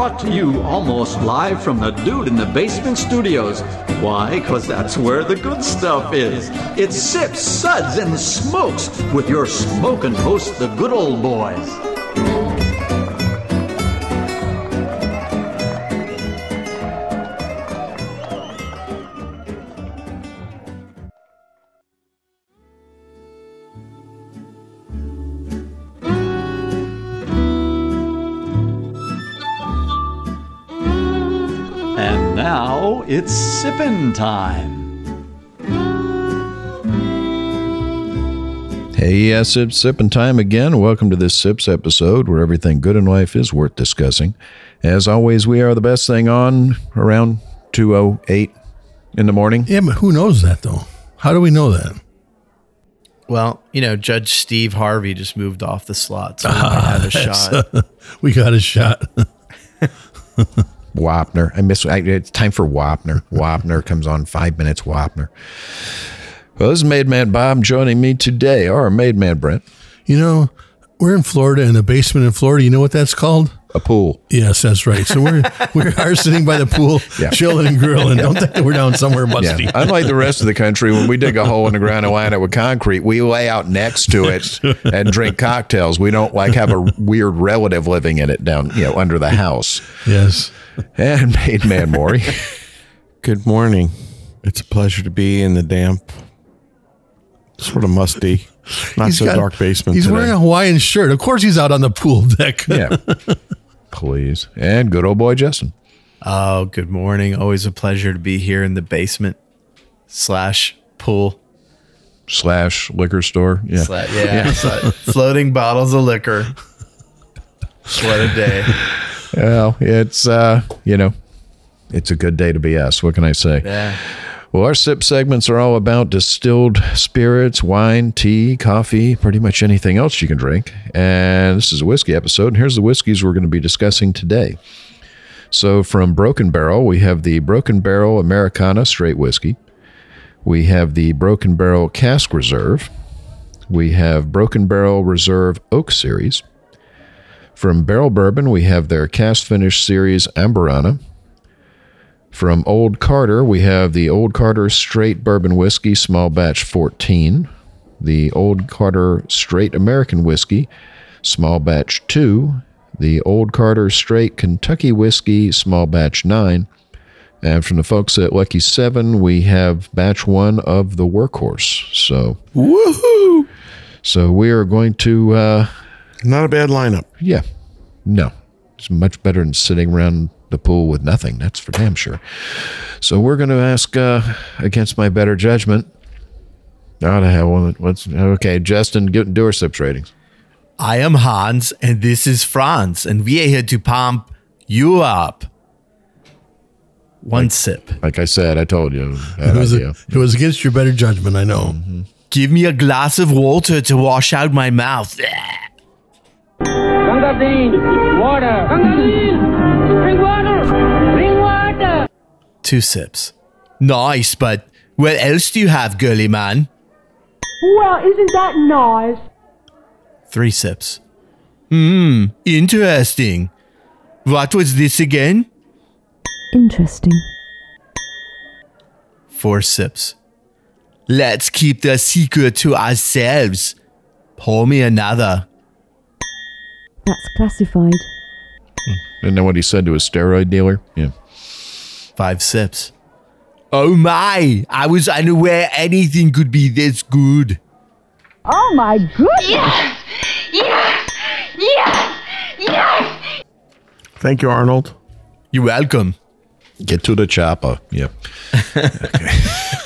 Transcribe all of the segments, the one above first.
brought to you almost live from the Dude in the Basement studios. Why? Because that's where the good stuff is. It's Sips, Suds, and Smokes with your smoking host, the good old boys. Now it's sippin' time. Hey, yes, it's sippin' time again. Welcome to this Sips episode where everything good in life is worth discussing. As always, we are the best thing on around 2:08 in the morning. Yeah, but who knows that, though? How do we know that? Well, you know, Judge Steve Harvey just moved off the slot, so we might have a shot. We got a shot. Wapner. It's time for Wapner. Wapner comes on 5 minutes. Wapner. Well, this is Made Man Bob. Joining me today are Made Man Brent. You know, we're in Florida, in a basement in Florida. You know what that's called? A pool. Yes, that's right. So we are sitting by the pool, chilling and grilling. Don't think that we're down somewhere musty. Yeah. Unlike the rest of the country, when we dig a hole in the ground and line it with concrete, we lay out next to it and drink cocktails. We don't have a weird relative living in it down, under the house. Yes. And Made Man Maury. Good morning. It's a pleasure to be in the damp, sort of musty, not so dark basement He's today. wearing a Hawaiian shirt. Of course he's out on the pool deck. Yeah. Please. And good old boy Justin. Oh, good morning. Always a pleasure to be here in the basement / pool / liquor store. Yeah. Floating bottles of liquor. What a day. Well, it's, it's a good day to be us. What can I say? Yeah. Well, our sip segments are all about distilled spirits, wine, tea, coffee, pretty much anything else you can drink. And this is a whiskey episode, and here's the whiskeys we're going to be discussing today. So from Broken Barrel, we have the Broken Barrel Americana Straight Whiskey. We have the Broken Barrel Cask Reserve. We have Broken Barrel Reserve Oak Series. From Barrel Bourbon, we have their Cask Finish Series Amburana. From Old Carter, we have the Old Carter Straight Bourbon Whiskey Small Batch 14. The Old Carter Straight American Whiskey Small Batch 2. The Old Carter Straight Kentucky Whiskey Small Batch 9. And from the folks at Lucky 7, we have Batch 1 of the Workhorse. So, woohoo! So we are going to... Not a bad lineup. Yeah. No. It's much better than sitting around the pool with nothing. That's for damn sure. So we're going to ask, against my better judgment, I don't have one. Okay, Justin, do our sips ratings. I am Hans, and this is Franz, and we are here to pump you up. One sip. Like I said, I told you. It was against your better judgment, I know. Mm-hmm. Give me a glass of water to wash out my mouth. Gangazine, water. Gangazine, bring water. Bring water. 2 sips. Nice, but what else do you have, girly man? Well, isn't that nice? 3 sips. Interesting. What was this again? Interesting. 4 sips. Let's keep the secret to ourselves. Pour me another. That's classified. Isn't that what he said to his steroid dealer? Yeah. 5 sips. Oh my! I was unaware anything could be this good. Oh my goodness! Yes! Yes! Yes! Yes! Thank you, Arnold. You're welcome. Get to the chopper. Yep. Okay.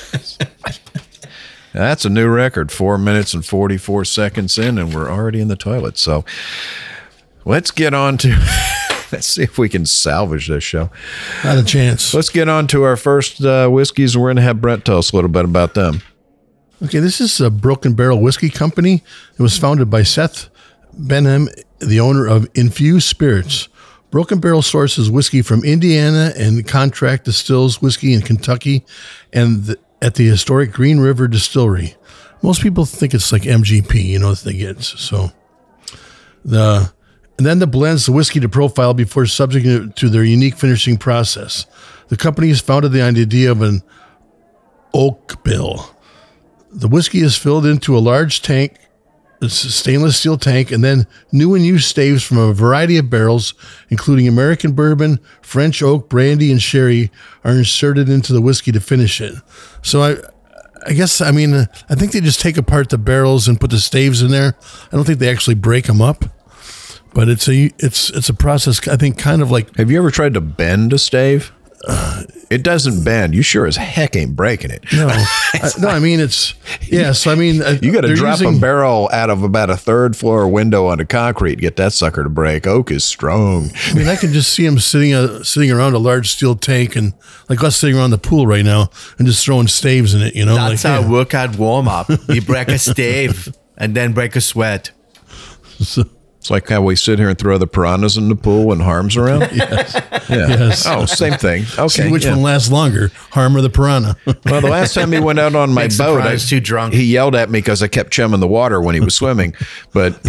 That's a new record. 4 minutes and 44 seconds in, and we're already in the toilet. So let's get on to... Let's see if we can salvage this show. Not a chance. Let's get on to our first whiskeys. We're going to have Brent tell us a little bit about them. Okay, this is a Broken Barrel Whiskey Company. It was founded by Seth Benham, the owner of Infused Spirits. Broken Barrel sources whiskey from Indiana and contract distills whiskey in Kentucky and at the historic Green River Distillery. Most people think it's like MGP, that they get. So and then the blends the whiskey to profile before subjecting it to their unique finishing process. The company is founded on the idea of an oak bill. The whiskey is filled into a large tank, it's a stainless steel tank, and then new and used staves from a variety of barrels, including American bourbon, French oak, brandy, and sherry, are inserted into the whiskey to finish it. So I guess, I think they just take apart the barrels and put the staves in there. I don't think they actually break them up, but it's a process, I think, kind of like. Have you ever tried to bend a stave? It doesn't bend. You sure as heck ain't breaking it. No, it's, yeah. So, you got to drop a barrel out of about a third floor window onto concrete to get that sucker to break. Oak is strong. I can just see them sitting around a large steel tank, and like us sitting around the pool right now and just throwing staves in it, That's our workout warm up. You break a stave and then break a sweat. It's like how we sit here and throw the piranhas in the pool when Harm's around. Yes. Yeah. Yes. Oh, same thing. Okay. See which one lasts longer, Harm or the piranha? Well, the last time he went out on my boat, I was too drunk. He yelled at me because I kept chumming the water when he was swimming. But,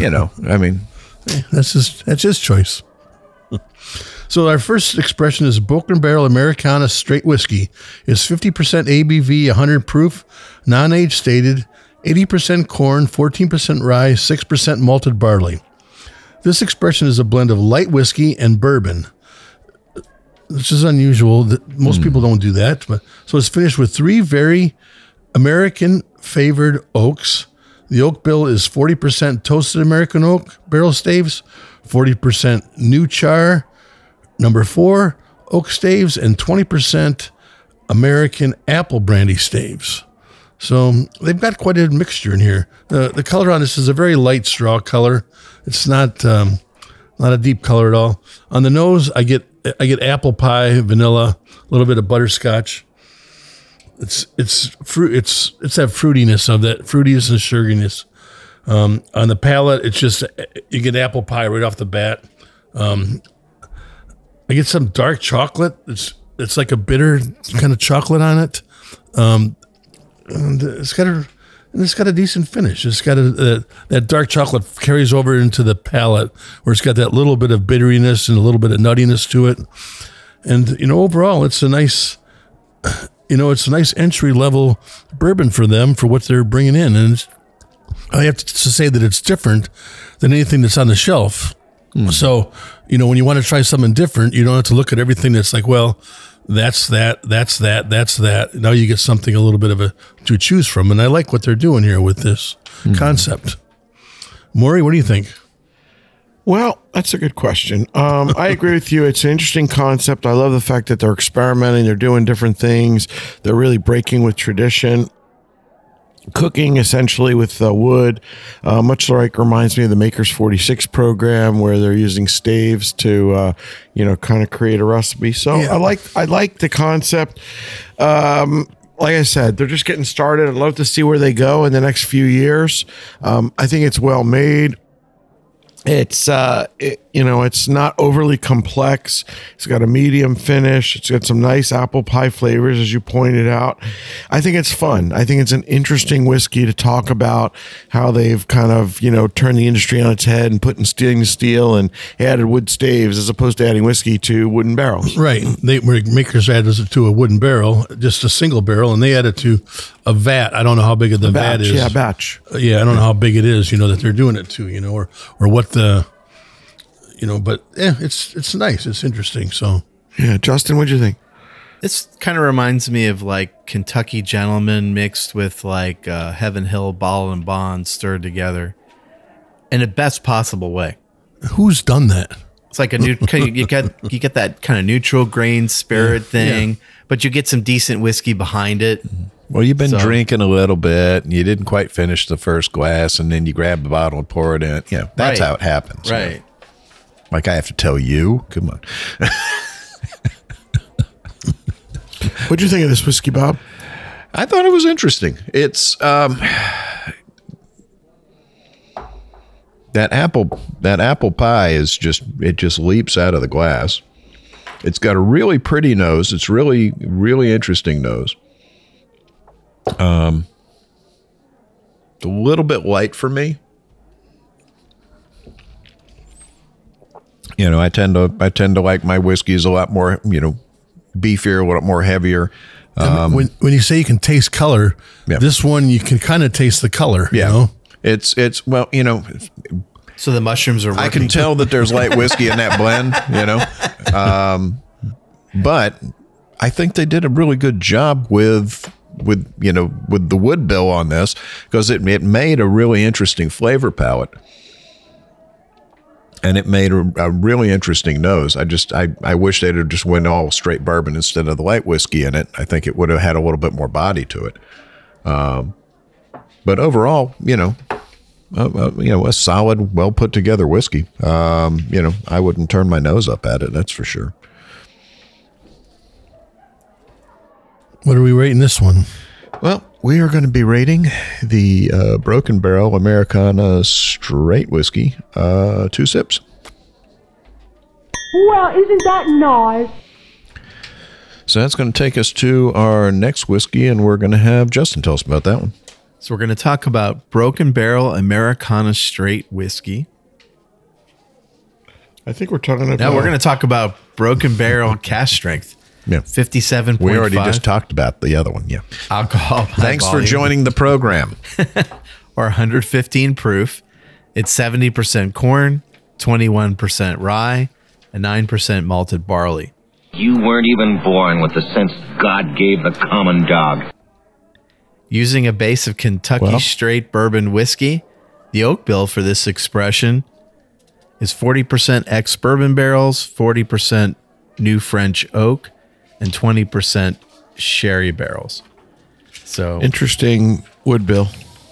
that's his choice. So our first expression is Broken Barrel Americana Straight Whiskey. It's 50% ABV, 100 proof, non-age stated, 80% corn, 14% rye, 6% malted barley. This expression is a blend of light whiskey and bourbon. This is unusual. Most people don't do that. So it's finished with 3 very American favored oaks. The oak bill is 40% toasted American oak barrel staves, 40% new char, number 4 oak staves, and 20% American apple brandy staves. So they've got quite a mixture in here. The color on this is a very light straw color. It's not a deep color at all. On the nose, I get apple pie, vanilla, a little bit of butterscotch. It's fruit. It's that fruitiness of that fruitiness and sugariness. On the palate, it's just you get apple pie right off the bat. I get some dark chocolate. It's like a bitter kind of chocolate on it. And it's got a decent finish. It's got that dark chocolate carries over into the palate, where it's got that little bit of bitteriness and a little bit of nuttiness to it. And overall, it's a nice entry level bourbon for them for what they're bringing in. And I have to say that it's different than anything that's on the shelf. So when you want to try something different, you don't have to look at everything that's like, well, that's that. Now you get something a little bit to choose from. And I like what they're doing here with this concept. Maury, what do you think? Well, that's a good question. I agree with you. It's an interesting concept. I love the fact that they're experimenting. They're doing different things. They're really breaking with tradition. Cooking essentially with wood, much like reminds me of the Makers 46 program, where they're using staves to, kind of create a recipe. So yeah. I like the concept. Like I said, they're just getting started. I'd love to see where they go in the next few years. I think it's well made. It's it's not overly complex. It's got a medium finish. It's got some nice apple pie flavors, as you pointed out. I think it's fun. I think it's an interesting whiskey to talk about how they've kind of, turned the industry on its head and put in steel and added wood staves as opposed to adding whiskey to wooden barrels. Right. Makers added it to a wooden barrel, just a single barrel, and they added to a vat. I don't know how big the vat is. Yeah, batch. I don't know how big it is, that they're doing it to, or what the, but it's nice. It's interesting. So, yeah. Justin, what'd you think? This kind of reminds me of like Kentucky Gentleman mixed with like Heaven Hill Bottled and Bond stirred together in the best possible way. Who's done that? It's like you get that kind of neutral grain spirit thing, but you get some decent whiskey behind it. Well, you've been drinking a little bit, and you didn't quite finish the first glass, and then you grab the bottle and pour it in. That's how it happens. Right. Like I have to tell you? Come on. What'd you think of this whiskey, Bob? I thought it was interesting. It's that apple pie is just leaps out of the glass. It's got a really pretty nose. It's really, really interesting nose. A little bit light for me. You know, I tend to like my whiskeys a lot more, you know, beefier, a little more heavier. When you say you can taste color, this one you can kind of taste the color. Yeah, you know? it's well, you know. So the mushrooms are working. I can tell that there's light whiskey in that blend, you know. But I think they did a really good job with the wood bill on this, because it made a really interesting flavor palette. And it made a really interesting nose. I wish they'd have just went all straight bourbon instead of the light whiskey in it. I think it would have had a little bit more body to it. But overall, you know, a solid, well put together whiskey. You know, I wouldn't turn my nose up at it. That's for sure. What are we rating this one? Well, we are going to be rating the Broken Barrel Americana Straight Whiskey 2 sips. Well, isn't that nice? So that's going to take us to our next whiskey, and we're going to have Justin tell us about that one. So we're going to talk about Broken Barrel Americana Straight Whiskey. I think we're talking about... Now we're going to talk about Broken Barrel Cask Strength. Yeah. 57.5. We already just talked about the other one. Yeah. Alcohol by Thanks volume. for joining the program. Or 115 proof. It's 70% corn, 21% rye, and 9% malted barley. You weren't even born with the sense God gave the common dog. Using a base of Kentucky straight bourbon whiskey, the oak bill for this expression is 40% ex-bourbon barrels, 40% new French oak, and 20% sherry barrels. So interesting wood bill.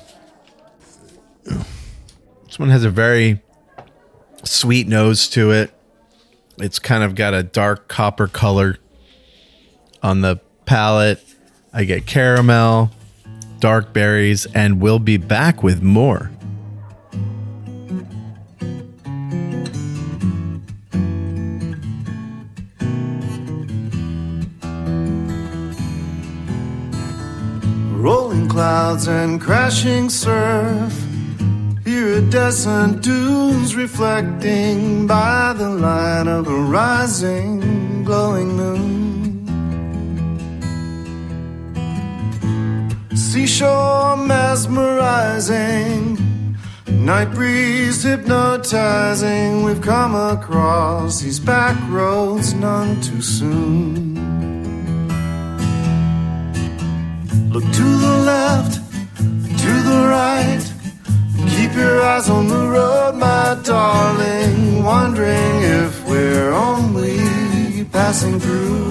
This one has a very sweet nose to it. It's kind of got a dark copper color on the palate. I get caramel, dark berries, and we'll be back with more. Rolling clouds and crashing surf, iridescent dunes reflecting by the light of a rising, glowing moon. Seashore mesmerizing, night breeze hypnotizing. We've come across these back roads none too soon. Look to the left, to the right. Keep your eyes on the road, my darling. Wondering if we're only passing through.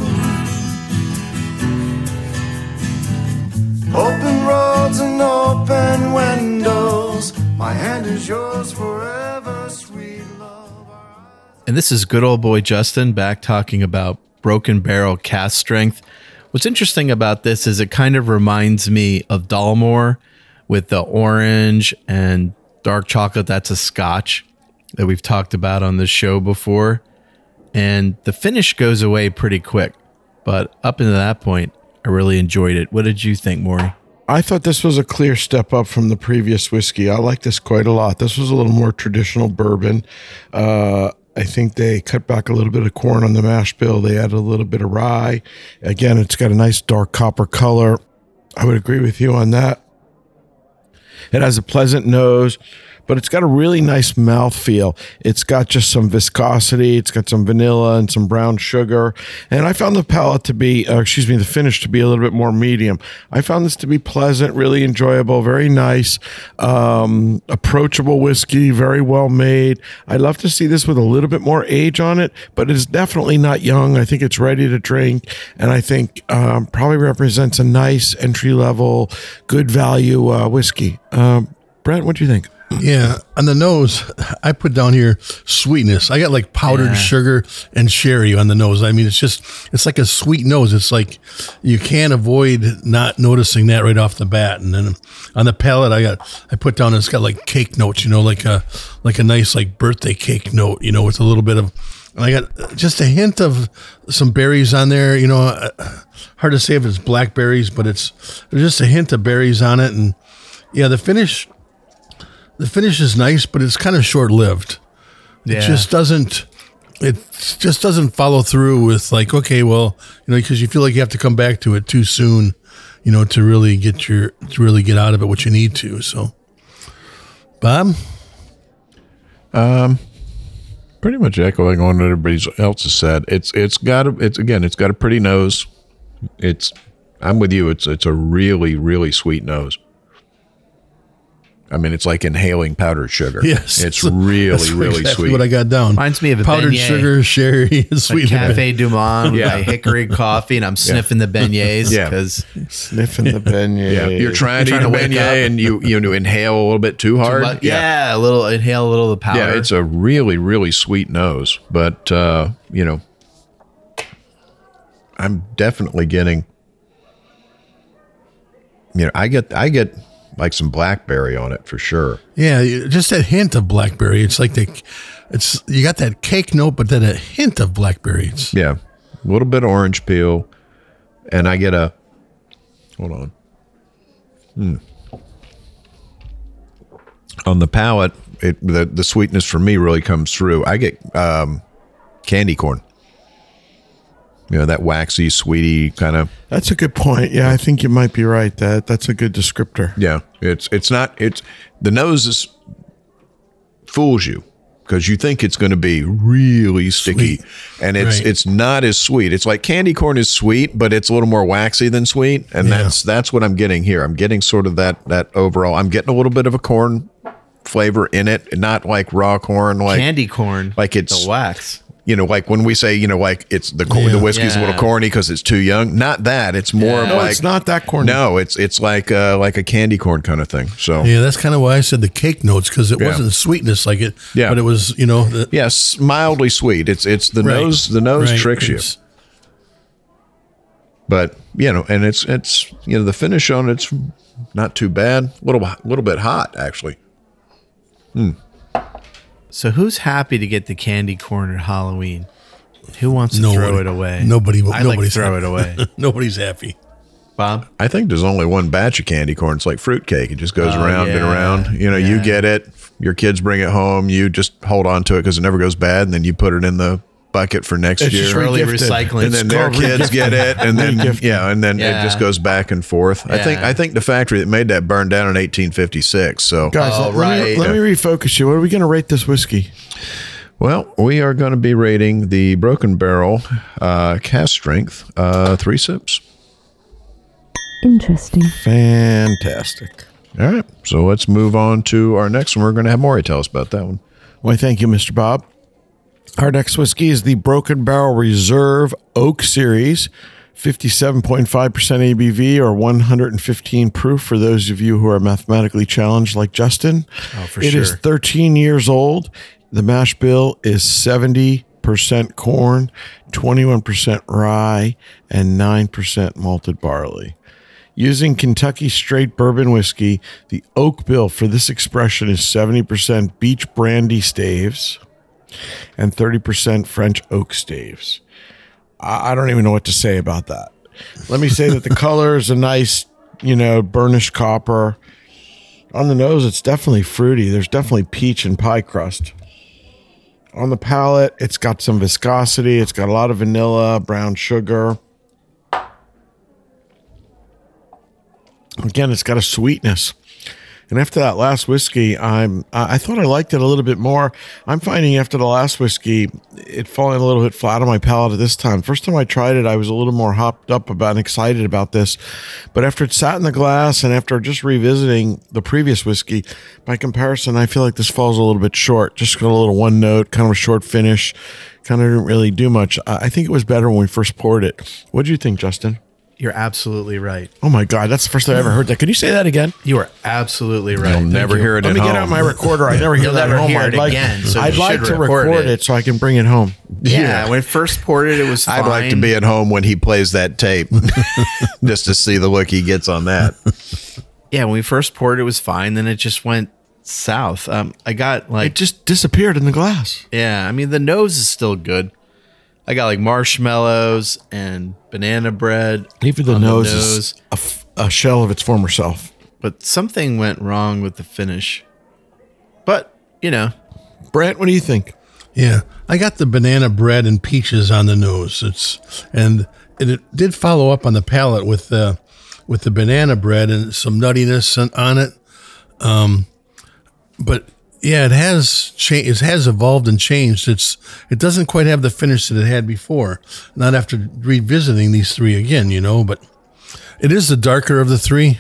Open roads and open windows. My hand is yours forever, sweet love. And this is good old boy Justin back talking about Broken Barrel Cask Strength. What's interesting about this is it kind of reminds me of Dalmore with the orange and dark chocolate. That's a Scotch that we've talked about on this show before. And the finish goes away pretty quick. But up until that point, I really enjoyed it. What did you think, Maury? I thought this was a clear step up from the previous whiskey. I like this quite a lot. This was a little more traditional bourbon. I think they cut back a little bit of corn on the mash bill. They added a little bit of rye. Again, it's got a nice dark copper color. I would agree with you on that. It has a pleasant nose, but it's got a really nice mouthfeel. It's got just some viscosity. It's got some vanilla and some brown sugar. And I found the palate to be, the finish to be a little bit more medium. I found this to be pleasant, really enjoyable, very nice, approachable whiskey, very well made. I'd love to see this with a little bit more age on it, but it is definitely not young. I think it's ready to drink, and I think probably represents a nice entry-level, good value whiskey. Brent, what do you think? Yeah, on the nose, I put down here sweetness. I got like powdered sugar and sherry on the nose. I mean, it's like a sweet nose. It's like you can't avoid not noticing that right off the bat. And then on the palate, I put down, it's got like cake notes, like a nice like birthday cake note, with a little bit of, and I got just a hint of some berries on there, hard to say if it's blackberries, but there's just a hint of berries on it. And yeah, the finish is nice, but it's kind of short-lived. Yeah. It just doesn't it just doesn't follow through with like, okay, well, because you feel like you have to come back to it too soon, to really get out of it what you need to. So, Bob, pretty much echoing on what everybody else has said. It's got a pretty nose. I'm with you. It's a really, really sweet nose. I mean, it's like inhaling powdered sugar. Yes, it's really, really exactly sweet. What I got down Reminds me of a powdered beignet. sugar, sherry, and sweet Cafe Du Monde with my hickory coffee, and I'm sniffing the beignets Yeah. because Sniffing the beignet. Yeah, you're trying to eat a trying to wake beignet up. and you inhale a little bit too hard. inhale a little of the powder. Yeah, it's a really, really sweet nose, but I'm definitely getting. I get like some blackberry on it for sure. Yeah, just that hint of blackberry. It's like you got that cake note, but then a hint of blackberry. Yeah, a little bit of orange peel, and I get a. Hold on. On the palate, the sweetness for me really comes through. I get candy corn. That waxy, sweetie kind of. That's a good point. Yeah, I think you might be right. That's a good descriptor. Yeah, the nose fools you because you think it's going to be really sticky, and it's not as sweet. It's like candy corn is sweet, but it's a little more waxy than sweet, and that's what I'm getting here. I'm getting sort of that overall. I'm getting a little bit of a corn flavor in it, not like raw corn, like candy corn, like it's the wax. Like when we say, like it's the whiskey's a little corny because it's too young. Not that. It's more No, like it's not that corny. No, it's like a candy corn kind of thing. So yeah, that's kind of why I said the cake notes because it wasn't sweetness like it. Yeah, but it was yes, mildly sweet. It's the nose. The nose tricks you. But and it's the finish on it's not too bad. A little bit hot actually. So who's happy to get the candy corn at Halloween? Who wants to throw it away? Nobody. I like to throw it away. Nobody's happy. Bob? I think there's only one batch of candy corn. It's like fruitcake. It just goes around and around. You get it. Your kids bring it home. You just hold on to it because it never goes bad, and then you put it in the bucket for next year. Early recycling. And then their kids get it, and then it just goes back and forth. Yeah. I think the factory that made that burned down in 1856. So Guys, let me refocus you. What are we going to rate this whiskey? Well, we are going to be rating the Broken Barrel cask strength 3 sips. Interesting. Fantastic. All right, so let's move on to our next one. We're going to have Maury tell us about that one. Well, thank you, Mr. Bob. Our next whiskey is the Broken Barrel Reserve Oak Series, 57.5% ABV or 115 proof for those of you who are mathematically challenged like Justin. Oh, for It sure. is 13 years old. The mash bill is 70% corn, 21% rye, and 9% malted barley. Using Kentucky straight bourbon whiskey, the oak bill for this expression is 70% beech brandy staves and 30% French oak staves. I don't even know what to say about that. Let me say that the color is a nice, burnished copper. On the nose, it's definitely fruity. There's definitely peach and pie crust. On the palate, it's got some viscosity. It's got a lot of vanilla, brown sugar. Again, it's got a sweetness. And after that last whiskey, I thought I liked it a little bit more. I'm finding after the last whiskey, it falling a little bit flat on my palate at this time. First time I tried it, I was a little more hopped up about and excited about this. But after it sat in the glass and after just revisiting the previous whiskey, by comparison, I feel like this falls a little bit short. Just got a little one note, kind of a short finish, kind of didn't really do much. I think it was better when we first poured it. What do you think, Justin? You're absolutely right. Oh my God, that's the first time I ever heard that. Could you say that again? You are absolutely right. You'll never hear it Let at me home. get out my recorder. I never hear You'll that never at home. hear I'd it like, again, so I'd you like should to record record it. it so I can bring it home. Yeah, when it first poured it was fine. I'd like to be at home when he plays that tape just to see the look he gets on that. Yeah, when we first poured it was fine. Then it just went south. I got like It just disappeared in the glass. yeah. I mean the nose is still good. I got like marshmallows and banana bread. Even the on nose is a shell of its former self. But something went wrong with the finish. But Brant, what do you think? Yeah, I got the banana bread and peaches on the nose. It did follow up on the palate with the banana bread and some nuttiness on it. But yeah, it has changed. It has evolved and changed. It doesn't quite have the finish that it had before. Not after revisiting these three again, but it is the darker of the three.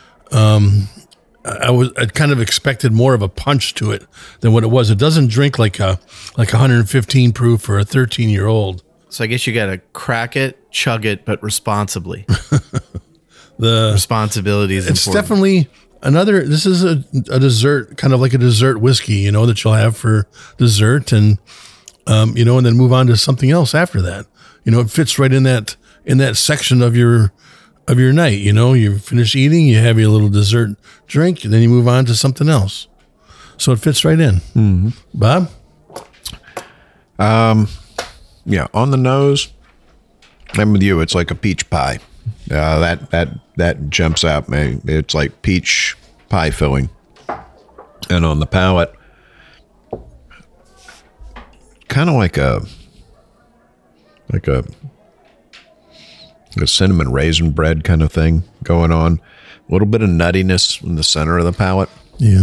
I kind of expected more of a punch to it than what it was. It doesn't drink like a 115 proof for a 13-year-old. So I guess you got to crack it, chug it, but responsibly. The responsibility is important. It's definitely this is a dessert, kind of like a dessert whiskey, that you'll have for dessert and and then move on to something else after that. It fits right in that section of your night. You finish eating, you have your little dessert drink, and then you move on to something else. So it fits right in. Mm-hmm. Bob? Yeah, on the nose, I'm with you. It's like a peach pie. That jumps out. It's like peach pie filling. And on the palate, kind of like a cinnamon raisin bread kind of thing going on. A little bit of nuttiness in the center of the palate. Yeah.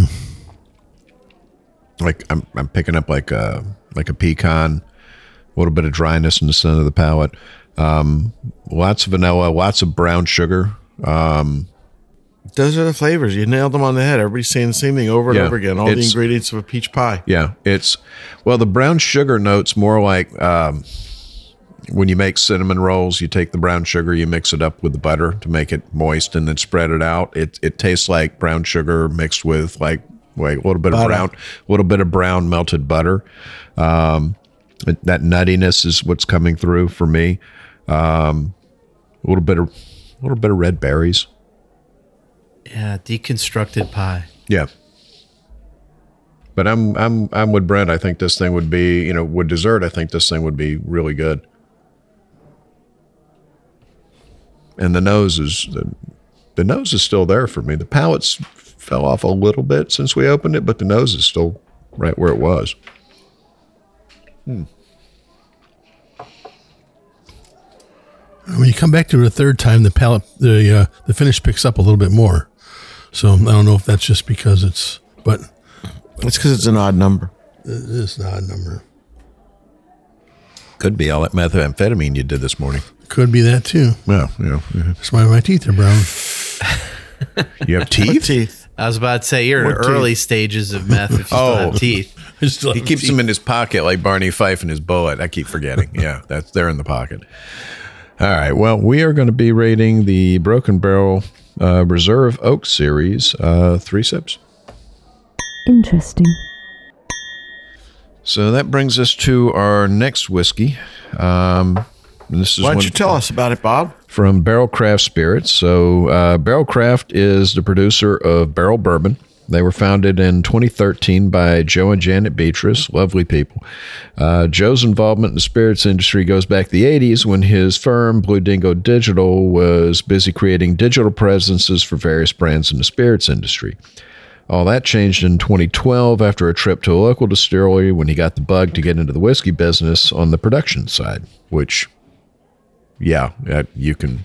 Like I'm picking up like a pecan, a little bit of dryness in the center of the palate. Lots of vanilla, lots of brown sugar. Those are the flavors. You nailed them on the head. Everybody's saying the same thing over and over again. All the ingredients of a peach pie. Yeah. The brown sugar note's more like, when you make cinnamon rolls, you take the brown sugar, you mix it up with the butter to make it moist and then spread it out. It tastes like brown sugar mixed with like a little bit of brown melted butter. That nuttiness is what's coming through for me. A little bit of red berries. Yeah, deconstructed pie. Yeah. But I'm with Brent. I think this thing would be, with dessert, I think this thing would be really good. And the nose is still there for me. The palate's fell off a little bit since we opened it, but the nose is still right where it was. When you come back to it a third time, the palate, the finish picks up a little bit more. So I don't know if that's just because it's because it's an odd number. It is an odd number. Could be all that methamphetamine you did this morning. Could be that too. Well, yeah. That's why my teeth are brown. You have teeth? I was about to say you're in early stages of meth if you still have teeth. He keeps them in his pocket like Barney Fife in his bullet. I keep forgetting. Yeah, they're in the pocket. All right. Well, we are going to be rating the Broken Barrel Reserve Oak Series 3 sips. Interesting. So that brings us to our next whiskey. This is Why don't you tell us about it, Bob? From Barrel Craft Spirits. So Barrel Craft is the producer of Barrel Bourbon. They were founded in 2013 by Joe and Janet Beatrice, lovely people. Joe's involvement in the spirits industry goes back to the 80s when his firm, Blue Dingo Digital, was busy creating digital presences for various brands in the spirits industry. All that changed in 2012 after a trip to a local distillery when he got the bug to get into the whiskey business on the production side, which, yeah, you can...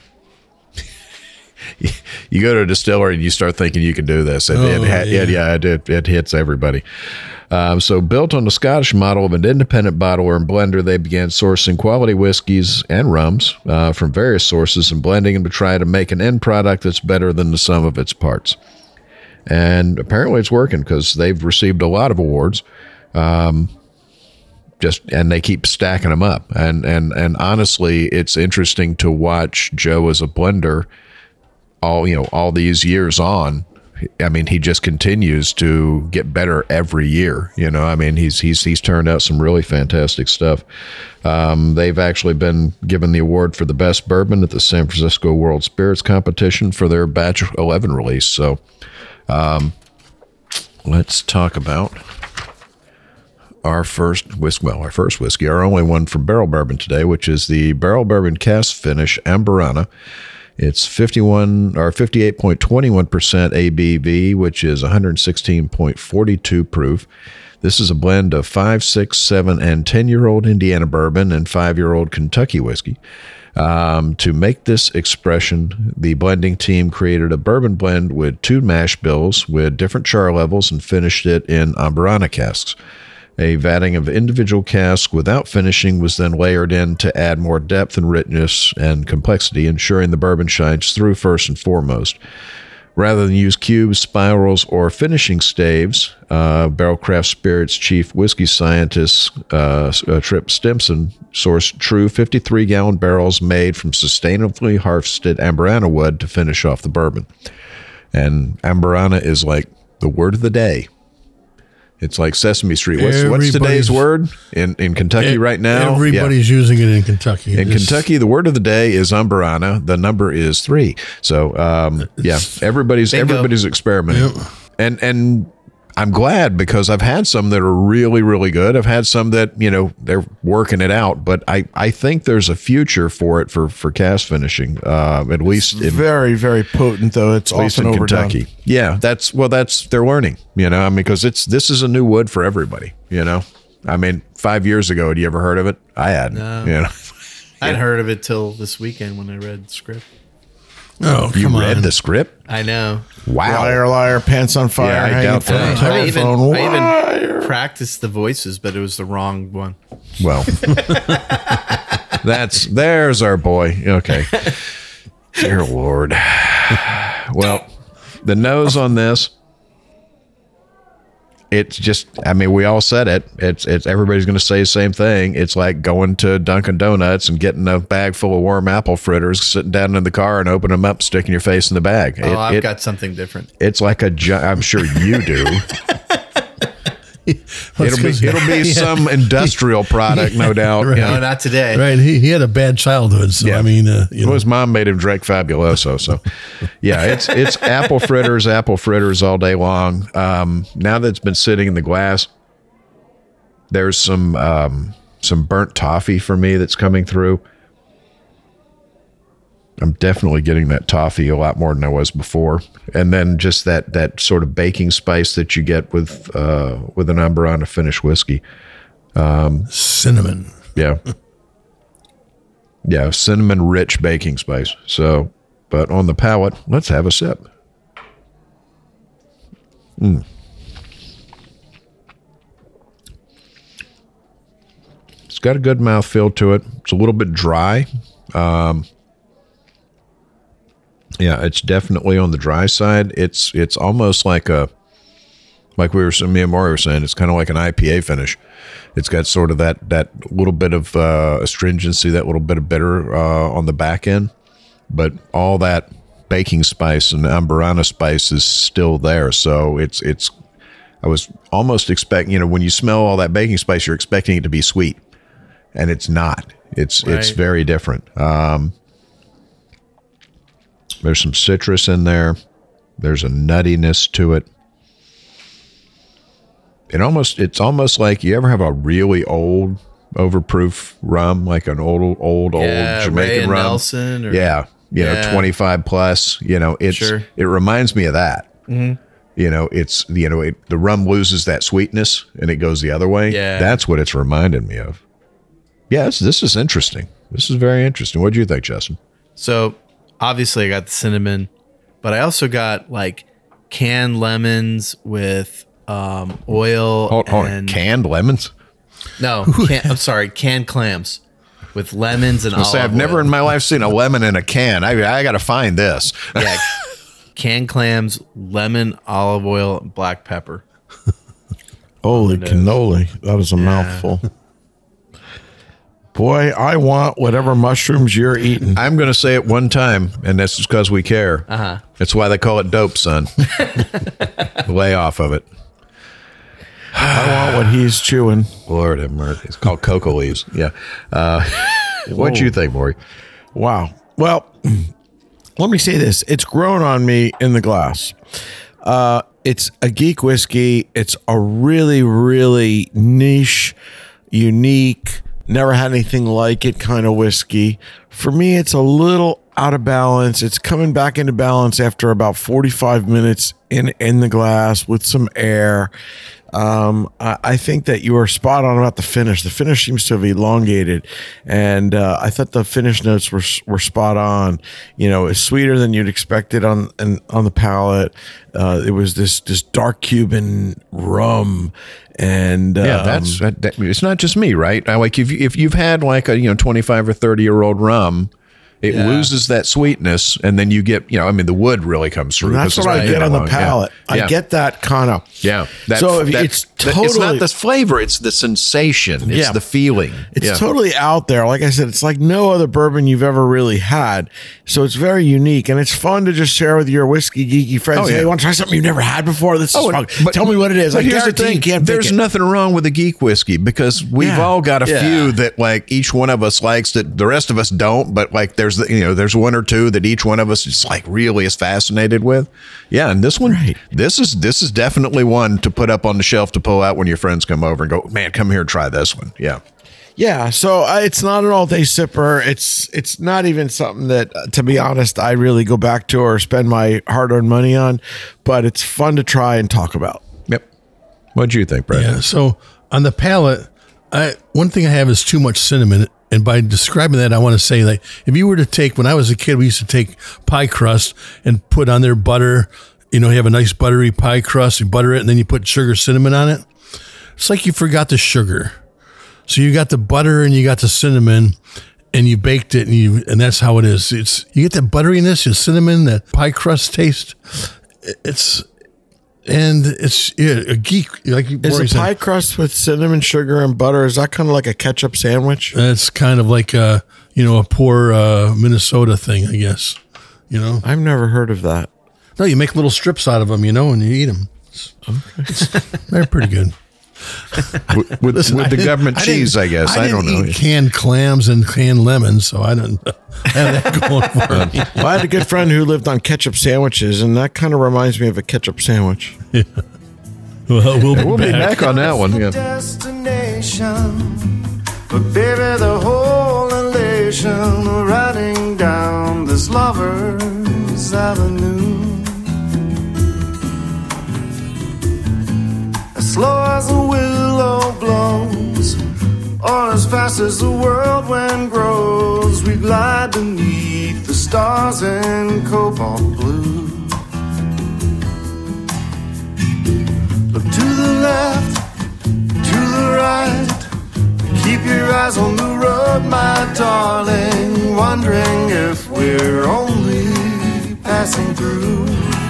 You go to a distillery and you start thinking you can do this. It hits everybody. So built on the Scottish model of an independent bottler and blender, they began sourcing quality whiskeys and rums from various sources and blending them to try to make an end product that's better than the sum of its parts. And apparently it's working because they've received a lot of awards. And they keep stacking them up. And honestly, it's interesting to watch Joe as a blender all these years on. I mean, he just continues to get better every year. He's turned out some really fantastic stuff. They've actually been given the award for the best bourbon at the San Francisco World Spirits Competition for their batch 11 release. So, let's talk about our first whiskey, our only one from Barrel Bourbon today, which is the Barrel Bourbon Cask Finish Amburana. It's 58.21% ABV, which is 116.42 proof. This is a blend of 5, 6, 7, and 10-year-old Indiana bourbon and 5-year-old Kentucky whiskey. To make this expression, the blending team created a bourbon blend with 2 mash bills with different char levels and finished it in Amburana casks. A vatting of individual casks without finishing was then layered in to add more depth and richness and complexity, ensuring the bourbon shines through first and foremost. Rather than use cubes, spirals, or finishing staves, Barrelcraft Spirits chief whiskey scientist Trip Stimson sourced true 53-gallon barrels made from sustainably harvested Amburana wood to finish off the bourbon. And Amburana is like the word of the day. It's like Sesame Street. What's today's word in Kentucky right now? Everybody's using it in Kentucky. In Kentucky, the word of the day is Amburana. The number is 3. So, everybody's experimenting. Yep. And I'm glad, because I've had some that are really, really good. I've had some that, they're working it out, but I think there's a future for it for cask finishing, at least. It's very, very potent, though. It's often in overdone. Kentucky. Yeah, they're learning, because this is a new wood for everybody, 5 years ago, had you ever heard of it? I hadn't. No. I'd heard of it till this weekend when I read the script. Oh, you read the script? I know. Wow. Liar, liar, pants on fire. Yeah, I doubt that. I even practiced the voices, but it was the wrong one. Well, there's our boy. Okay. Dear Lord. Well, the nose on this, it's just, we all said it. It's everybody's going to say the same thing. It's like going to Dunkin' Donuts and getting a bag full of warm apple fritters, sitting down in the car and opening them up, sticking your face in the bag. I've got something different. It's like I'm sure you do. It'll be some industrial product, no doubt. Right. No, not today. Right. He had a bad childhood. So, yeah. His mom made him drink Fabuloso. So, yeah, it's apple fritters all day long. Now that it's been sitting in the glass, there's some burnt toffee for me that's coming through. I'm definitely getting that toffee a lot more than I was before. And then just that sort of baking spice that you get with an Amburana finished whiskey. Cinnamon. Yeah. Yeah, cinnamon rich baking spice. So, but on the palate, let's have a sip. It's got a good mouthfeel to it. It's a little bit dry. Yeah, it's definitely on the dry side. It's almost like me and Maury were saying, it's kind of like an IPA finish. It's got sort of that little bit of astringency, that little bit of bitter on the back end, but all that baking spice and Amburana spice is still there. So I was almost expecting, when you smell all that baking spice, you're expecting it to be sweet, and it's not. It's very different. There's some citrus in there. There's a nuttiness to it. It's almost like, you ever have a really old overproof rum, like an old Jamaican Ray rum? Nelson, or, 25 plus. It reminds me of that. Mm-hmm. The rum loses that sweetness and it goes the other way. Yeah. That's what it's reminded me of. Yes, this is interesting. This is very interesting. What do you think, Justin? So obviously I got the cinnamon, but I also got like canned lemons with oil. Hold on. Canned lemons? No, I'm sorry, canned clams with lemons and olive oil. I've never in my life seen a lemon in a can. I got to find this. Yeah, canned clams, lemon, olive oil, and black pepper. Holy cannoli. That was a mouthful. Boy, I want whatever mushrooms you're eating. I'm going to say it one time, and that's just because we care. Uh-huh. That's why they call it dope, son. Lay off of it. I want what he's chewing. Lord have mercy. It's called cocoa leaves. Yeah. What do you think, Maury? Wow. Well, let me say this. It's grown on me in the glass. It's a geek whiskey. It's a really, really niche, unique, never had anything like it kind of whiskey. For me, it's a little out of balance. It's coming back into balance after about 45 minutes in the glass with some air. I think that you are spot on about the finish. The finish seems to have elongated, and I thought the finish notes were spot on. You know, it's sweeter than you'd expected on the palate. It was this dark Cuban rum, and it's not just me, right? Like if you've had like a 25 or 30-year-old rum. It loses that sweetness, and then you get, the wood really comes through. That's what I get on the palate. Yeah. I get that kind of. Yeah. It's not the flavor, it's the sensation. It's the feeling. It's totally out there. Like I said, it's like no other bourbon you've ever really had. So it's very unique, and it's fun to just share with your whiskey geeky friends. Hey, you want to try something you've never had before? This is fun. Tell me what it is. But here's the thing. There's nothing wrong with a geek whiskey, because we've all got a few that like each one of us likes that the rest of us don't, but like there's one or two that each one of us is like really is fascinated with. Yeah, and this one, this is definitely one to put up on the shelf to pull out when your friends come over and go, man, come here and try this one. Yeah. Yeah, so it's not an all-day sipper. It's not even something that, to be honest, I really go back to or spend my hard-earned money on, but it's fun to try and talk about. Yep. What do you think, Brad? Yeah, so on the palate, one thing I have is too much cinnamon. And by describing that, I want to say, like, if you were to take, when I was a kid, we used to take pie crust and put on their butter. You have a nice buttery pie crust, you butter it, and then you put sugar, cinnamon on it. It's like you forgot the sugar. So you got the butter and you got the cinnamon, and you baked it, and that's how it is. You get that butteriness, the cinnamon, that pie crust taste. It's a geek. Like is a pie crust with cinnamon, sugar, and butter? Is that kind of like a ketchup sandwich? It's kind of like a poor Minnesota thing, I guess. I've never heard of that. No, you make little strips out of them, and you eat them. They're pretty good. with the government cheese, I guess. I don't know. Eat canned clams and canned lemons, so I don't have that going for me. Well, I had a good friend who lived on ketchup sandwiches, and that kind of reminds me of a ketchup sandwich. Yeah. Well, we'll be back on that one. Yeah. Destination, but baby, the whole elation of riding down this lover's avenue. As slow as a willow blows, or as fast as the whirlwind grows, we glide beneath the stars in cobalt blue. Look to the left, to the right, keep your eyes on the road, my darling, wondering if we're only passing through.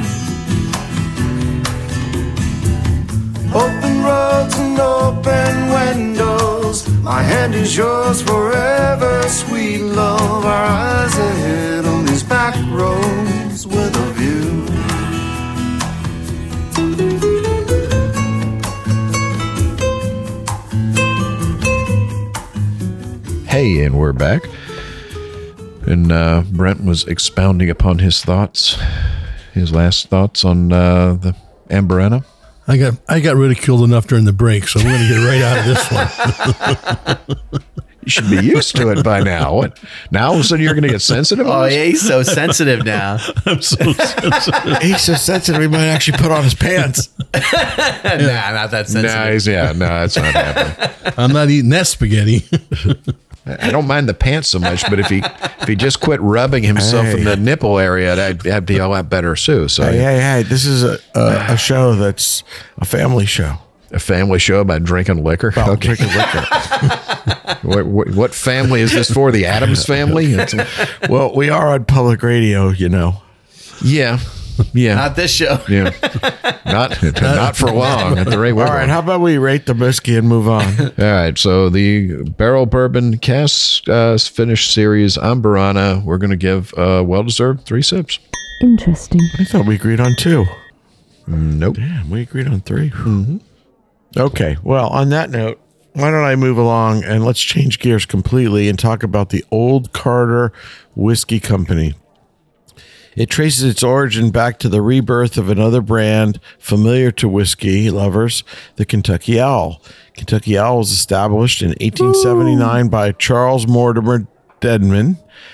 Open roads and open windows, my hand is yours forever, sweet love. Our eyes ahead on these back roads with a view. Hey, and we're back. And Brent was expounding upon his last thoughts on the Amburana. I got ridiculed enough during the break, so I'm going to get right out of this one. You should be used to it by now. What? Now all of a sudden you're going to get sensitive? Oh, yeah, he's so sensitive now. I'm so sensitive. He's so sensitive he might actually put on his pants. Nah, not that sensitive. That's not happening. I'm not eating that spaghetti. I don't mind the pants so much, but if he just quit rubbing himself in the nipple area, that'd be a lot better too. So hey, this is a show that's a family show. A family show about drinking liquor. Drinking liquor. What family is this for? The Addams family? Well, we are on public radio, Yeah. Not this show. Yeah. Not for long at the rate we're All right, how about we rate the whiskey and move on? All right, so the Barrel Bourbon Cask Finish Series Amburana, we're going to give well-deserved 3 sips. Interesting. I thought we agreed on 2. Nope. Damn, we agreed on 3. Mm-hmm. Okay, well, on that note, why don't I move along and let's change gears completely and talk about the Old Carter Whiskey Company. It traces its origin back to the rebirth of another brand familiar to whiskey lovers, the Kentucky Owl. Kentucky Owl was established in 1879 by Charles Mortimer Dedman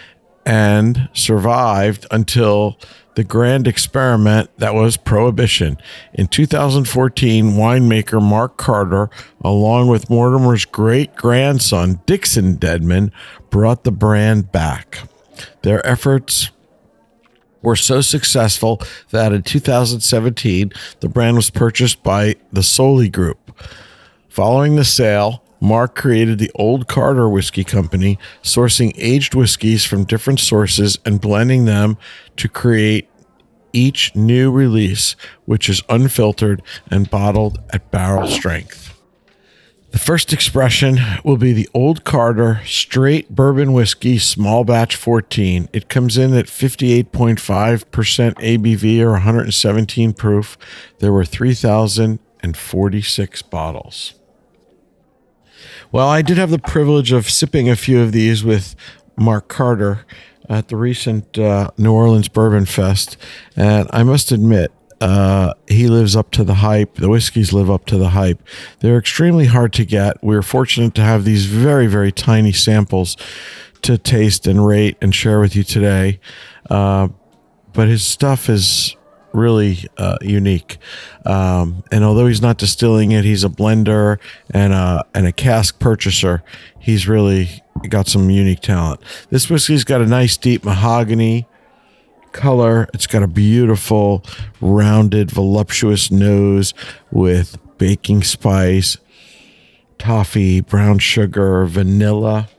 and survived until the grand experiment that was Prohibition. In 2014, winemaker Mark Carter, along with Mortimer's great-grandson, Dixon Dedman, brought the brand back. Their efforts were so successful that in 2017, the brand was purchased by the Soli Group. Following the sale, Mark created the Old Carter Whiskey Company, sourcing aged whiskeys from different sources and blending them to create each new release, which is unfiltered and bottled at barrel strength. The first expression will be the Old Carter Straight Bourbon Whiskey Small Batch 14. It comes in at 58.5% ABV or 117 proof. There were 3,046 bottles. Well, I did have the privilege of sipping a few of these with Mark Carter at the recent New Orleans Bourbon Fest, and I must admit, he lives up to the hype. The whiskeys live up to the hype. They're extremely hard to get. We're fortunate to have these very, very tiny samples to taste and rate and share with you today, but his stuff is really unique. And although he's not distilling it, he's a blender and a cask purchaser. He's really got some unique talent. This whiskey's got a nice deep mahogany color. It's got a beautiful, rounded, voluptuous nose with baking spice, toffee, brown sugar, vanilla.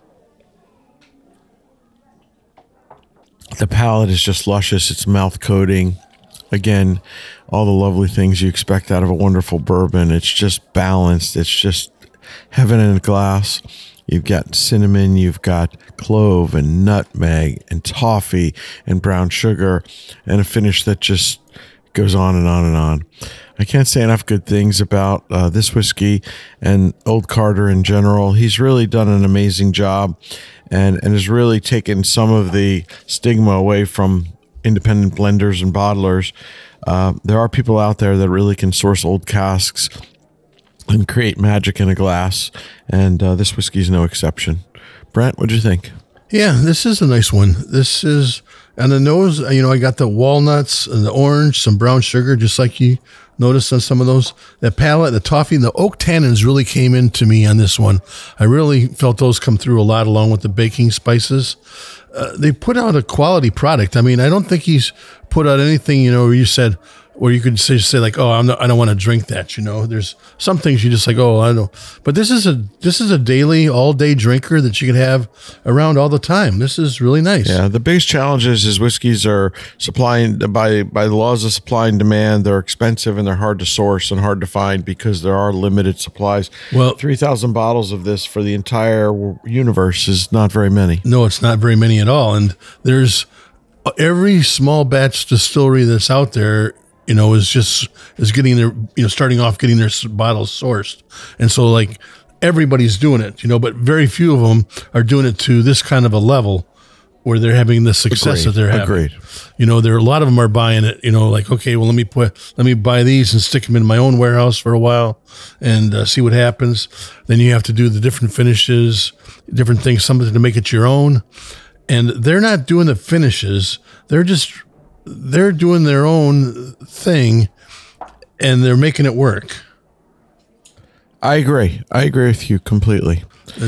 The palate is just luscious. It's mouth coating. Again, all the lovely things you expect out of a wonderful bourbon. It's just balanced. It's just heaven in a glass. You've got cinnamon, you've got clove and nutmeg and toffee and brown sugar and a finish that just goes on and on and on. I can't say enough good things about this whiskey and Old Carter in general. He's really done an amazing job and has really taken some of the stigma away from independent blenders and bottlers. There are people out there that really can source old casks and create magic in a glass, and this whiskey is no exception. Brent, what'd you think? Yeah, this is a nice one. This is, on the nose, I got the walnuts and the orange, some brown sugar, just like you noticed on some of those. The palate, the toffee, the oak tannins really came into me on this one. I really felt those come through a lot along with the baking spices. They put out a quality product. I don't think he's put out anything, where you said, or you could say like, oh, I don't want to drink that. There's some things you just like, oh, I don't. But this is a daily, all day drinker that you can have around all the time. This is really nice. Yeah, the biggest challenge is whiskeys are supplying by the laws of supply and demand. They're expensive and they're hard to source and hard to find because there are limited supplies. Well, 3,000 bottles of this for the entire universe is not very many. No, it's not very many at all. And there's every small batch distillery that's out there, is getting their, starting off getting their bottles sourced. And so like everybody's doing it, but very few of them are doing it to this kind of a level where they're having the success that they're having. Agreed. There are a lot of them are buying it, like, okay, well, let me buy these and stick them in my own warehouse for a while and see what happens. Then you have to do the different finishes, different things, something to make it your own. And they're not doing the finishes. They're doing their own thing and they're making it work. I agree with you completely.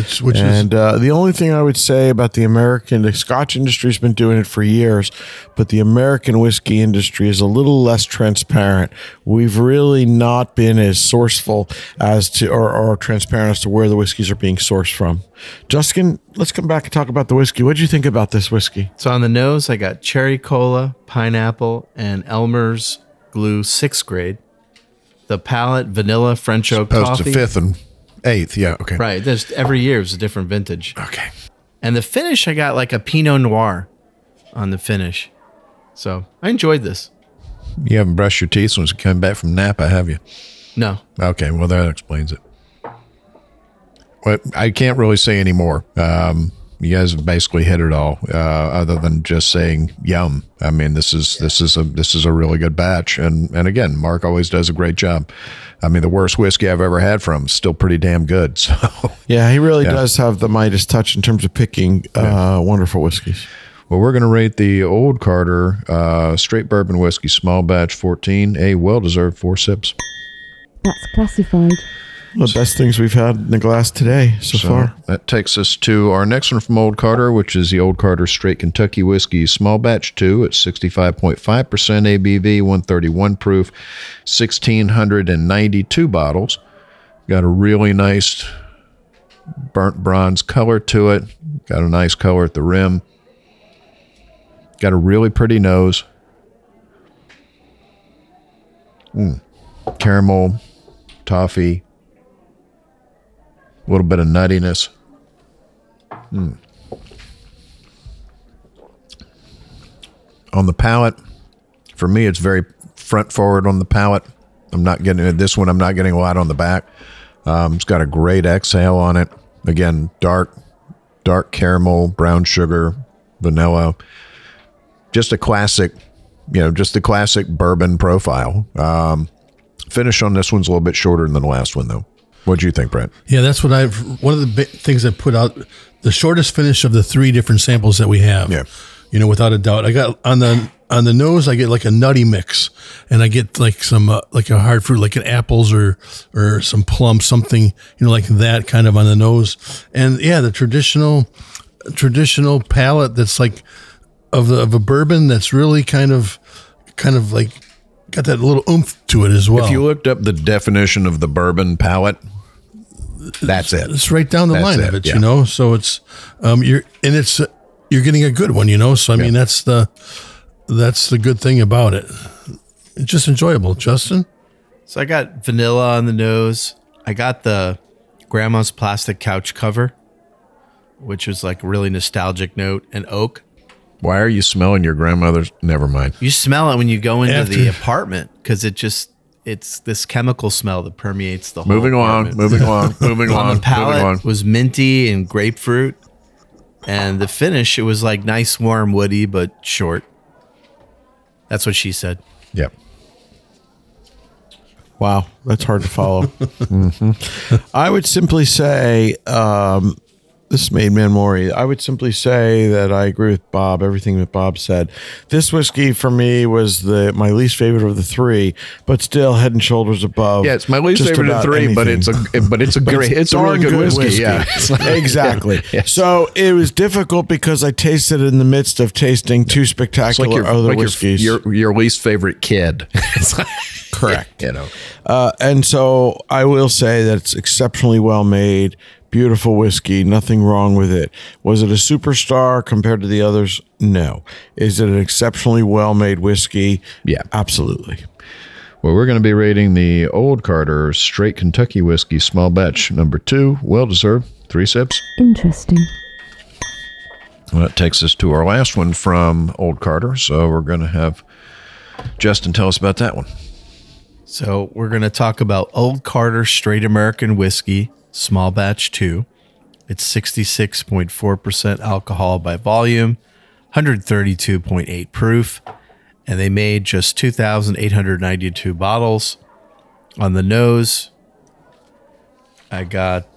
The only thing I would say about the Scotch industry has been doing it for years, but the American whiskey industry is a little less transparent. We've really not been as sourceful or transparent as to where the whiskeys are being sourced from. Justin, let's come back and talk about the whiskey. What did you think about this whiskey? So on the nose, I got cherry cola, pineapple, and Elmer's Glue 6th grade. The palate, vanilla, French oak opposed coffee. To 5th and 8th, yeah, okay. Right, every year is a different vintage. Okay. And the finish, I got like a Pinot Noir on the finish. So I enjoyed this. You haven't brushed your teeth since you came back from Napa, have you? No. Okay, well, that explains it. Well, I can't really say any more. You guys have basically hit it all, other than just saying yum. This is a really good batch, and again, Mark always does a great job. The worst whiskey I've ever had from is still pretty damn good. So yeah, he really does have the Midas touch in terms of picking wonderful whiskeys. Well, we're going to rate the Old Carter straight bourbon whiskey small batch 14, a well-deserved 4 sips. That's classified. The best things we've had in the glass today so far. That takes us to our next one from Old Carter, which is the Old Carter Straight Kentucky Whiskey Small Batch 2 at 65.5% ABV, 131 proof, 1,692 bottles. Got a really nice burnt bronze color to it. Got a nice color at the rim. Got a really pretty nose. Caramel, toffee. A little bit of nuttiness. On the palate, for me, it's very front forward on the palate. I'm not getting a lot on the back. It's got a great exhale on it. Again, dark caramel, brown sugar, vanilla. Just a classic, just the classic bourbon profile. Finish on this one's a little bit shorter than the last one, though. What do you think, Brent? Yeah, that's what one of the things I put out, the shortest finish of the 3 different samples that we have. Yeah. Without a doubt. I got on the nose, I get like a nutty mix, and I get like some like a hard fruit, like an apples or some plums, something like that kind of on the nose. And yeah, the traditional palate that's like of a bourbon that's really kind of like got that little oomph to it as well. If you looked up the definition of the bourbon palate, that's it. It's right down the line of it, yeah. So it's you're getting a good one, So I mean, that's the good thing about it. It's just enjoyable, Justin. So I got vanilla on the nose. I got the grandma's plastic couch cover, which was like a really nostalgic note, and oak. Why are you smelling your grandmother's? Never mind. You smell it when you go into the apartment because it's this chemical smell that permeates the whole apartment. Moving on. On the palate was minty and grapefruit. And the finish, it was like nice, warm, woody, but short. That's what she said. Yep. Wow, that's hard to follow. I would simply say, this made Man Mori. I would simply say that I agree with Bob, everything that Bob said. This whiskey for me was my least favorite of the 3, but still head and shoulders above. Yeah, it's my least favorite of the 3, but it's a really good whiskey. Yeah, exactly. Yes. So it was difficult because I tasted it in the midst of tasting 2 spectacular other whiskeys. Your least favorite kid. Correct. And so I will say that it's exceptionally well made. Beautiful whiskey, nothing wrong with it. Was it a superstar compared to the others? No. Is it an exceptionally well-made whiskey? Yeah. Absolutely. Well, we're going to be rating the Old Carter Straight Kentucky Whiskey Small Batch number 2. Well-deserved. 3 sips. Interesting. Well, that takes us to our last one from Old Carter. So we're going to have Justin tell us about that one. So we're going to talk about Old Carter Straight American Whiskey Small Batch 2. It's 66.4% alcohol by volume, 132.8 proof, and they made just 2,892 bottles. On the nose, I got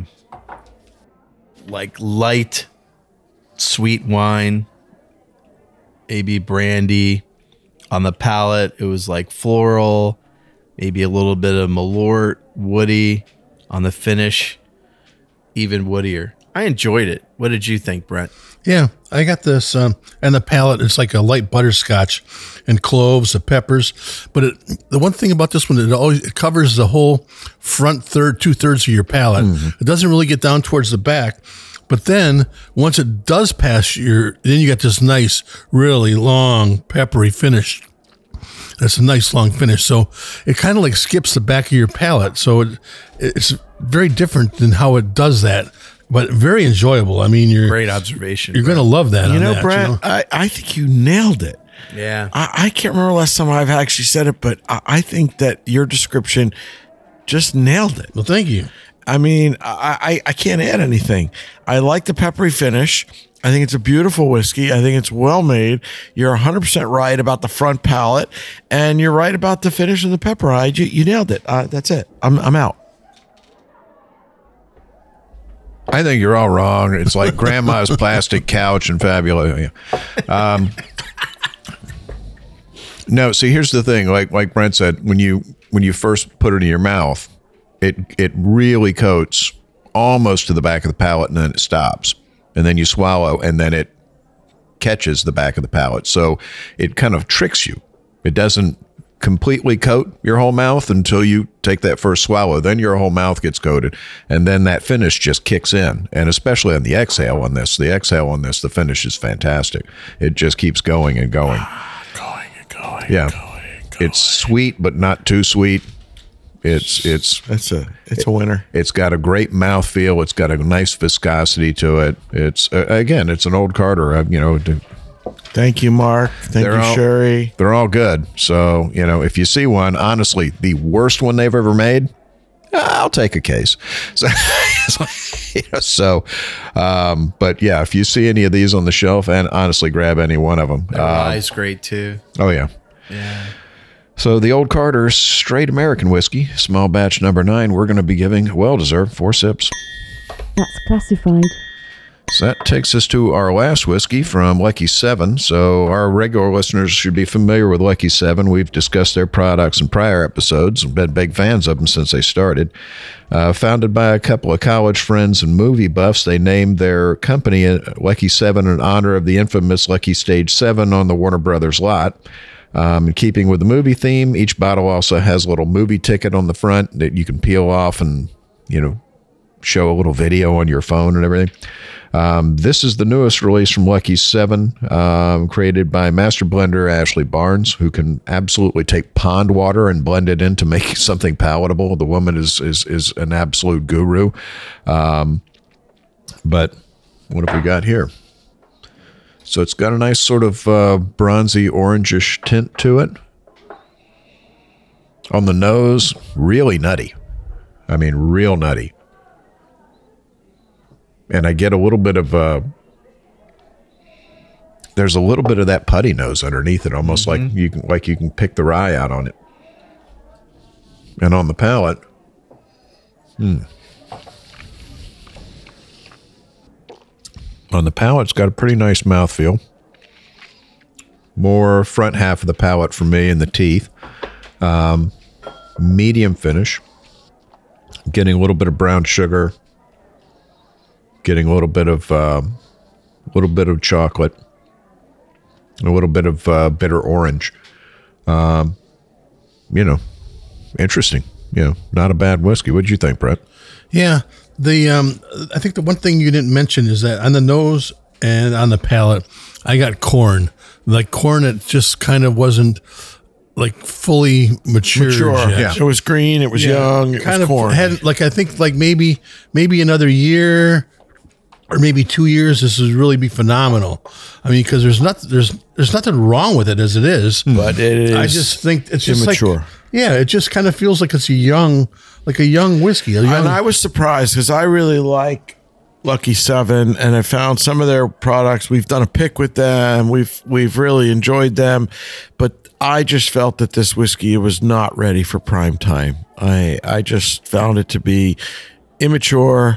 like light sweet wine, maybe brandy. On the palate, it was like floral, maybe a little bit of malort, woody. On the finish, even woodier. I enjoyed it. What did you think, Brent? Yeah, I got this, and the palate, it's like a light butterscotch and cloves, the peppers. But the one thing about this one, it covers the whole front 2/3 of your palate. It doesn't really get down towards the back. But then once it does pass then you got this nice, really long, peppery finish. That's a nice long finish. So it kind of like skips the back of your palate. So it's very different than how it does that, but very enjoyable. I mean, great observation. You're going to love that. Brent, I think you nailed it. Yeah. I can't remember last time I've actually said it, but I think that your description just nailed it. Well, thank you. I mean, I can't add anything. I like the peppery finish. I think it's a beautiful whiskey. I think it's well made. You're 100% right about the front palate, and you're right about the finish of the pepper. You nailed it. That's it. I'm out. I think you're all wrong. It's like grandma's plastic couch and fabulous. No, see, here's the thing. Like Brent said, when you first put it in your mouth, it really coats almost to the back of the palate, and then it stops, and then you swallow, and then it catches the back of the palate. So it kind of tricks you. It doesn't completely coat your whole mouth until you take that first swallow. Then your whole mouth gets coated, and then that finish just kicks in. And especially on the exhale on this, the finish is fantastic. It just keeps going and going. Yeah. It's sweet, but not too sweet. It's a winner. It's got a great mouthfeel. It's got a nice viscosity to it. It's again, it's an old Carter. Thank you, Mark. Thank you, Sherry. They're all good. So, if you see one, honestly, the worst one they've ever made, I'll take a case. But yeah, if you see any of these on the shelf, and honestly, grab any one of them. The rye's great too. Oh yeah. Yeah. So the Old Carter Straight American Whiskey, small batch number 9, we're going to be giving well-deserved 4 sips. That's classified. So that takes us to our last whiskey from Lucky 7. So our regular listeners should be familiar with Lucky 7. We've discussed their products in prior episodes and been big fans of them since they started. Founded by a couple of college friends and movie buffs, they named their company Lucky 7 in honor of the infamous Lucky Stage 7 on the Warner Brothers lot. In keeping with the movie theme, each bottle also has a little movie ticket on the front that you can peel off and, show a little video on your phone and everything. This is the newest release from Lucky 7, created by master blender Ashley Barnes, who can absolutely take pond water and blend it in to make something palatable. The woman is an absolute guru. But what have we got here? So it's got a nice sort of bronzy orangish tint to it. On the nose, really nutty. I mean, real nutty. And I get a little bit of there's a little bit of that putty nose underneath it, almost like you can pick the rye out on it. And on the palate, on the palate, it's got a pretty nice mouthfeel. More front half of the palate for me in the teeth. Medium finish. Getting a little bit of brown sugar. Getting a little bit of chocolate. And a little bit of bitter orange. Interesting. Not a bad whiskey. What did you think, Brett? Yeah. I think the one thing you didn't mention is that on the nose and on the palate, I got corn. Like corn, it just kind of wasn't like fully mature. Yeah. It was green. It was young. It kind was corn. Had I think maybe another year or maybe 2 years, this would really be phenomenal. I mean, because there's nothing wrong with it as it is, but it is. I just think it's just immature. It just kind of feels like it's a young whiskey. And I was surprised because I really like Lucky 7, and I found some of their products. We've done a pick with them. We've really enjoyed them, but I just felt that this whiskey was not ready for prime time. I just found it to be immature,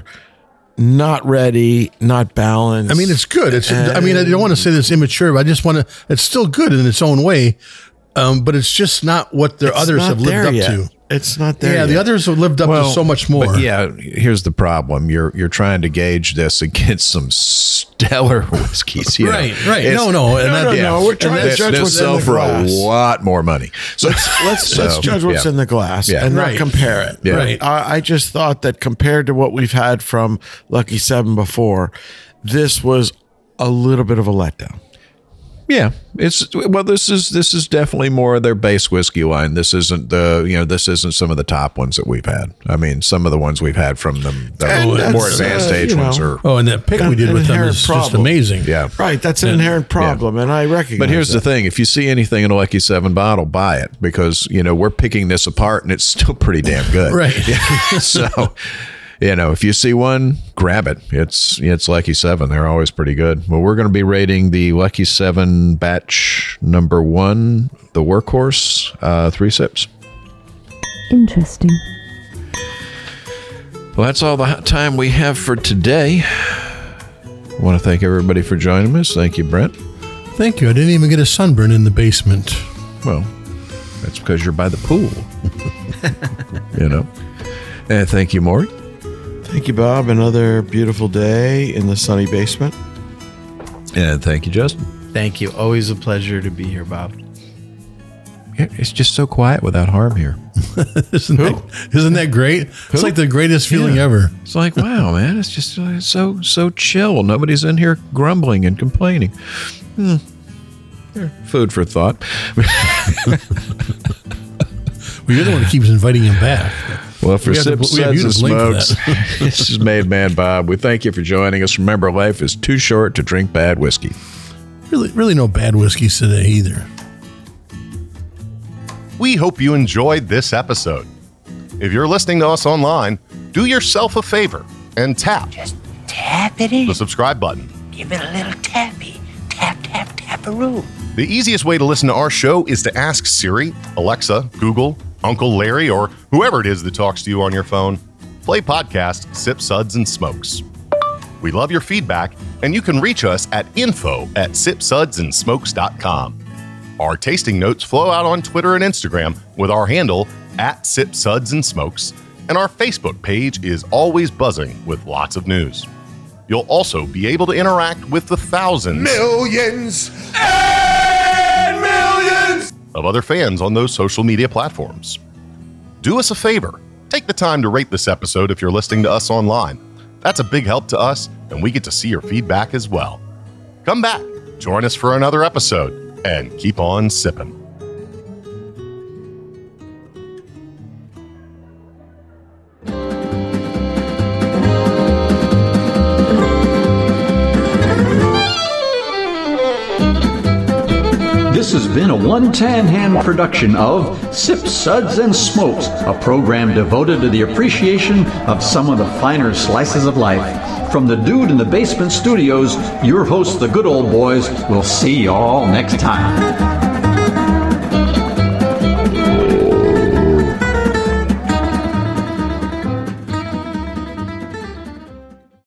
not ready, not balanced. I mean, it's good. I don't want to say that it's immature, but I just want to. It's still good in its own way, but it's just not what their others have lived up to. It's not there. Yeah, yet. The others have lived up to so much more. But here's the problem. You're trying to gauge this against some stellar whiskeys. Right. No. We're trying to judge what's in the glass. For a lot more money. So let's judge what's in the glass and not compare it. Yeah. Right. I just thought that compared to what we've had from Lucky 7 before, this was a little bit of a letdown. Yeah, this is definitely more of their base whiskey line. This isn't this isn't some of the top ones that we've had. I mean, some of the ones we've had from them, the more advanced age ones are. Oh, and that pick we did with them is just amazing. Yeah, right. That's an inherent problem, and I recognize. But here's the thing: if you see anything in a Lucky 7 bottle, buy it because we're picking this apart, and it's still pretty damn good. Right. So. If you see one, grab it. It's Lucky 7. They're always pretty good. Well, we're going to be rating the Lucky 7 batch number 1, the Workhorse, 3 sips. Interesting. Well, that's all the time we have for today. I want to thank everybody for joining us. Thank you, Brent. Thank you. I didn't even get a sunburn in the basement. Well, that's because you're by the pool. And thank you, Maury. Thank you, Bob. Another beautiful day in the sunny basement. And thank you, Justin. Thank you. Always a pleasure to be here, Bob. It's just so quiet without harm here. Isn't that great? It's like the greatest feeling ever. It's like, wow, man, it's just so chill. Nobody's in here grumbling and complaining. Food for thought. Well, you're the one who keeps inviting him back. Well, for Sips, Suds, and Smokes, this is Made Man Bob. We thank you for joining us. Remember, life is too short to drink bad whiskey. Really no bad whiskeys today either. We hope you enjoyed this episode. If you're listening to us online, do yourself a favor and tap. Just tap it in. The subscribe button. Give it a little tappy. Tap, tap, tap-a-roo. The easiest way to listen to our show is to ask Siri, Alexa, Google, Uncle Larry, or whoever it is that talks to you on your phone. Play podcast Sips, Suds, and Smokes. We love your feedback, and you can reach us at info@sipsudsandsmokes.com. Our tasting notes flow out on Twitter and Instagram with our handle @SipSudsAndSmokes, and our Facebook page is always buzzing with lots of news. You'll also be able to interact with the thousands, Millions and millions of other fans on those social media platforms. Do us a favor. Take the time to rate this episode if you're listening to us online. That's a big help to us, and we get to see your feedback as well. Come back, join us for another episode, and keep on sipping. This has been a One Tan Hand production of Sips, Suds, and Smokes, a program devoted to the appreciation of some of the finer slices of life. From the Dude in the Basement Studios, your hosts, the Good Old Boys, will see you all next time.